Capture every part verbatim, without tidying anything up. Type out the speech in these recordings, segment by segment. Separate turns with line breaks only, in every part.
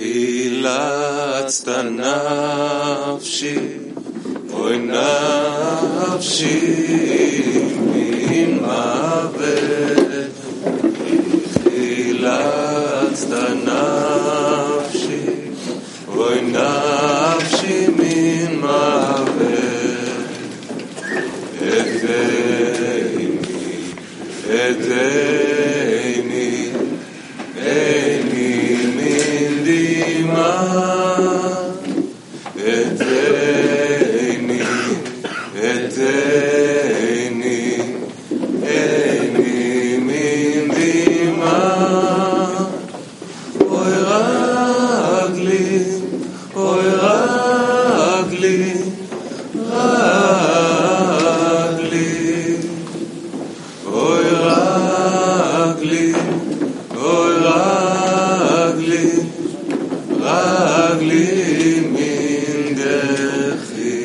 חילצת נפשי, אוי נפשי מן מוות, חילצת נפשי, אוי נפשי מן מוות, עדני, עדני, עיני מן דמעה, עדני, עדני, עיני מן דמעה, אוי רגלי, אוי רגלי, רגלי, אוי רגלי, אוי רגלי, רגלי מן דרכי.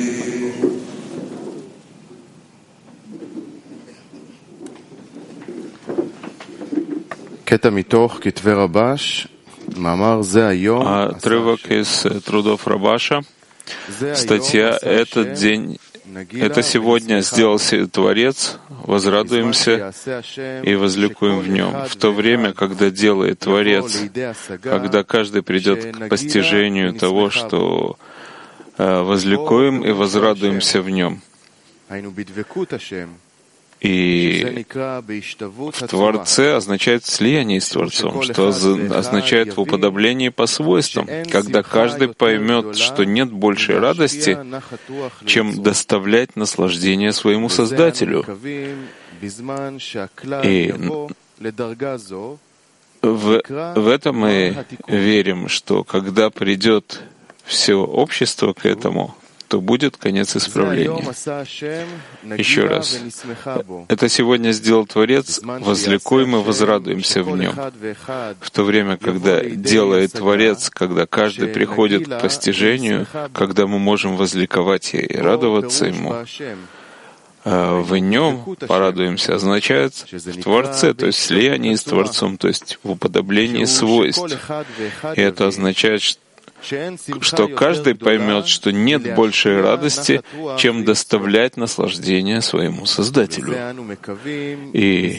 קטע מתוך כתבי רבש, מאמר זה היום.
Отрывок из трудов Рабаша. Статья «Этот день, это сегодня сделал Творец, возрадуемся и возликуем в нем». В то время, когда делает Творец, когда каждый придет к постижению того, что возликуем и возрадуемся в нем. И в Творце означает слияние с Творцом, что означает в уподоблении по свойствам, когда каждый поймет, что нет большей радости, чем доставлять наслаждение своему Создателю. И в, в это мы верим, что когда придет все общество к этому, то будет конец исправления. Еще раз. Это сегодня сделал Творец, возликуем и возрадуемся в нем. В то время, когда делает Творец, когда каждый приходит к постижению, когда мы можем возликовать и радоваться Ему, в нем порадуемся означает в Творце, то есть слияние с Творцом, то есть в уподоблении свойств. И это означает, что что каждый поймет, что нет большей радости, чем доставлять наслаждение своему Создателю. И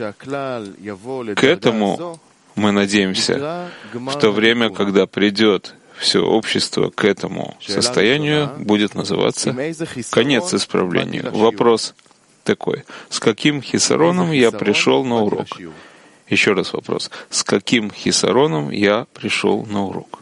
к этому мы надеемся в то время, когда придет все общество к этому состоянию, будет называться конец исправления. Вопрос такой: с каким хисароном я пришел на урок? Еще раз вопрос: с каким хисароном я пришел на урок?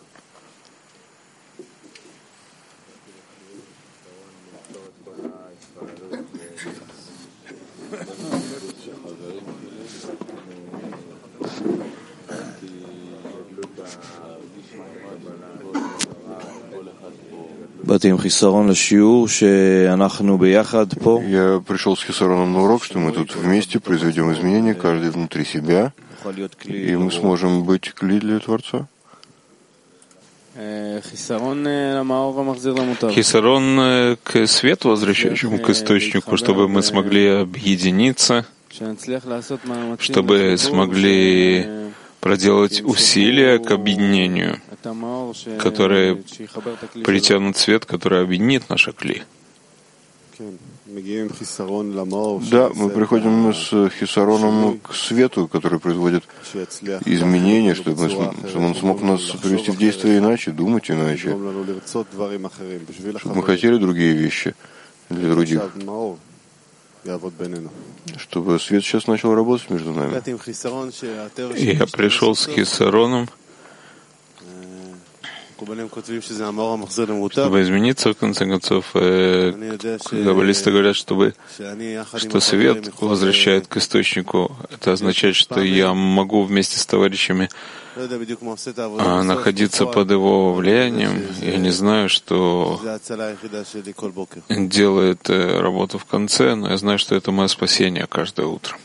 Я пришел с хисароном на урок, что мы тут вместе произведем изменения, каждый внутри себя, и мы сможем быть кли для Творца.
Хисарон к свету, возвращающему к источнику, чтобы мы смогли объединиться, чтобы смогли проделать усилия к объединению, которые притянут свет, который объединит наше кли.
Да, мы приходим с хисароном к свету, который производит изменения, чтобы, мы, чтобы он смог нас привести в действие иначе, думать иначе, чтобы мы хотели другие вещи для других, чтобы свет сейчас начал работать между нами.
И я пришел с хисароном, чтобы измениться, в конце концов. Каббалисты говорят, чтобы, что свет возвращает к источнику. Это означает, что я могу вместе с товарищами находиться под его влиянием. Я не знаю, что делает работу в конце, но я знаю, что это мое спасение каждое утро.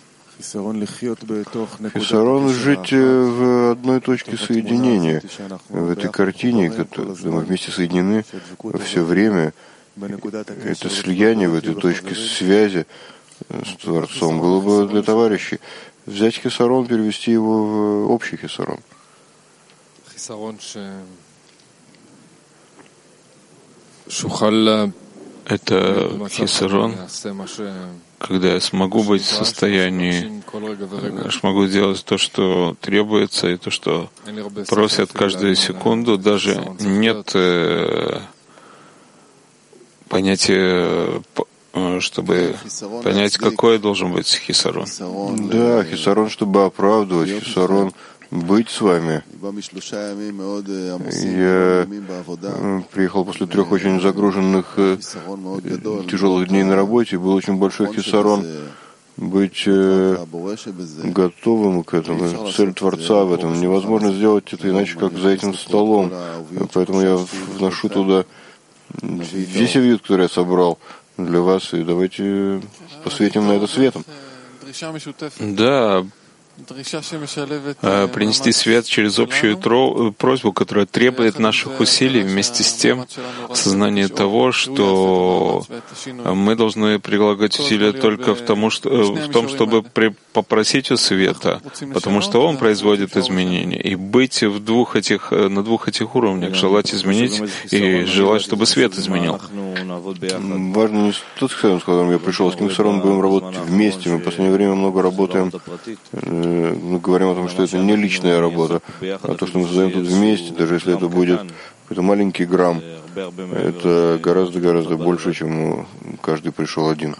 Хисарон — жить в одной точке соединения, в этой картине, где мы вместе соединены все время. Это слияние в этой точке связи с Творцом было бы для товарищей. Взять хисарон, перевести его в общий хисарон.
Это хисарон, когда я смогу быть в состоянии, смогу делать то, что требуется, и то, что просят каждую секунду. Даже нет э, понятия, чтобы понять, какой должен быть хисарон.
Да, хисарон, чтобы оправдывать, хисарон быть с вами. Я приехал после трех очень загруженных, тяжелых дней на работе, был очень большой хисарон быть готовым к этому. Цель Творца в этом. Невозможно сделать это иначе, как за этим столом. Поэтому я вношу туда весь вид, который я собрал для вас, и давайте посветим на это светом.
Да, принести свет через общую просьбу, которая требует наших усилий, вместе с тем осознание того, что мы должны прилагать усилия только в том, что, в том чтобы попросить у света, потому что он производит изменения. И быть в двух этих, на двух этих уровнях, желать изменить и желать, чтобы свет изменил.
Важно не тот, с которым я пришел, с кем мы будем работать вместе. Мы в последнее время много работаем, мы говорим о том, что это не личная работа, а то, что мы создаем тут вместе, даже если это будет какой-то маленький грамм, это гораздо-гораздо больше, чем каждый пришел один.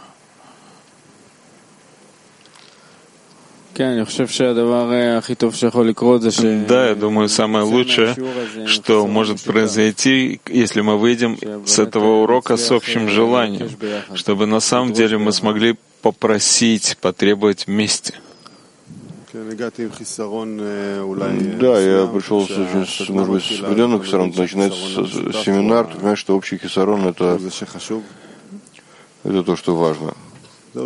Да, я думаю, самое лучшее, что может произойти, если мы выйдем с этого урока с общим желанием, чтобы на самом деле мы смогли попросить, потребовать вместе.
Да, я пришел с очень, может быть, с определенным хисароном. Начинается семинар, ты понимаешь, что общий хисарон — это, это то, что важно. Да,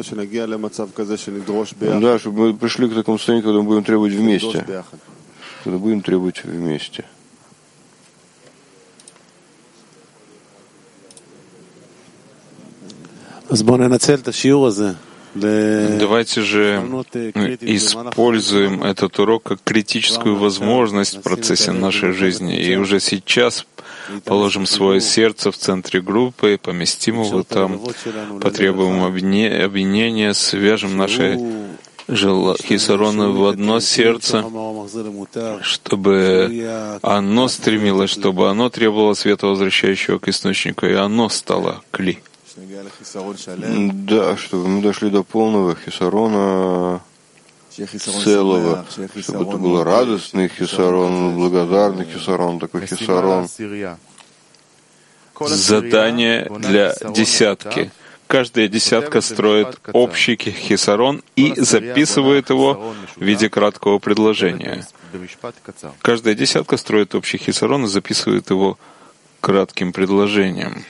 чтобы мы пришли к такому состоянию, когда мы будем требовать вместе. Когда будем требовать вместе.
Давайте же используем этот урок как критическую возможность в процессе нашей жизни. И уже сейчас положим свое сердце в центре группы, поместим его там, потребуем объединения, свяжем наши хисароны в одно сердце, чтобы оно стремилось, чтобы оно требовало света, возвращающего к источнику, и оно стало кли.
Да, чтобы мы дошли до полного хисарона целого, чтобы это был радостный хисарон, благодарный хисарон, такой хисарон.
Задание для десятки. Каждая десятка строит общий хисарон и записывает его в виде краткого предложения. Каждая десятка строит общий хисарон и записывает его кратким предложением.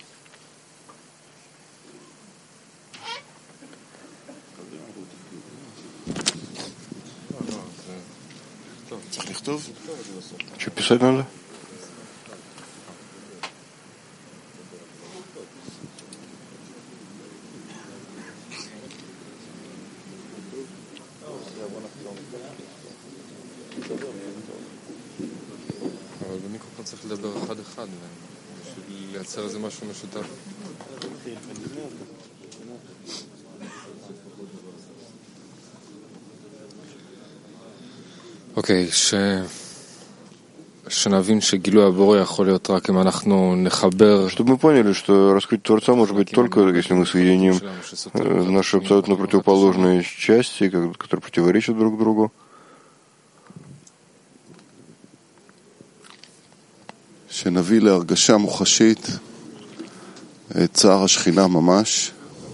Что, писать надо?
אבל במיקרופון צריך לדבר אחד-אחד, בשביל לייצר איזה משהו משותף. אוקיי, ש... שנבין שגילוי הבורא יכול להיות רק אם אנחנו נחבר.
Чтобы мы поняли, что раскрытие Творца может быть только, если мы соединим наши абсолютно противоположные части, которые противоречат друг другу.
שנביא להרגשה מוחשית את צער השכינה ממש.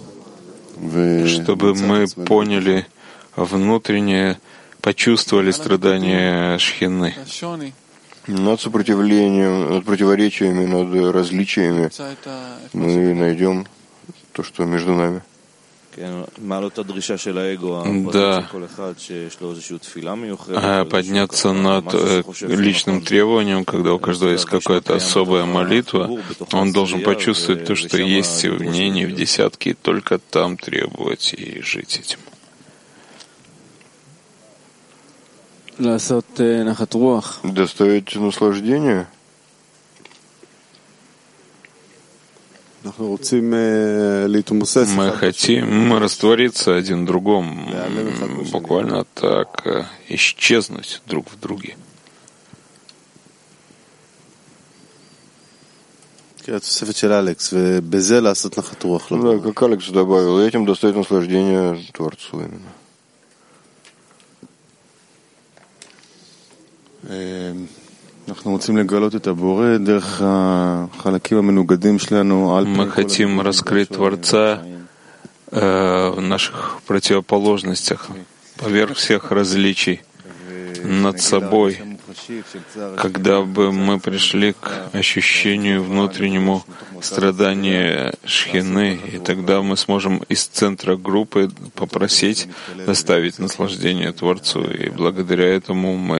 Чтобы мы поняли внутреннее, почувствовали страдания шхины.
Над сопротивлением, над противоречиями, над различиями мы найдем то, что между нами.
Да, подняться над личным требованием, когда у каждого есть какая-то особая молитва, он должен почувствовать то, что есть и в ней, не в десятке, и только там требовать и жить этим.
доставить наслаждение.
Мы хотим раствориться один в другом, буквально так исчезнуть друг в друге.
Да, как Алекс добавил, этим доставить наслаждение Творцу именно.
Мы хотим раскрыть Творца э, в наших противоположностях, поверх всех различий, над собой, когда бы мы пришли к ощущению внутреннему страдания Шхины, и тогда мы сможем из центра группы попросить доставить наслаждение Творцу, и благодаря этому мы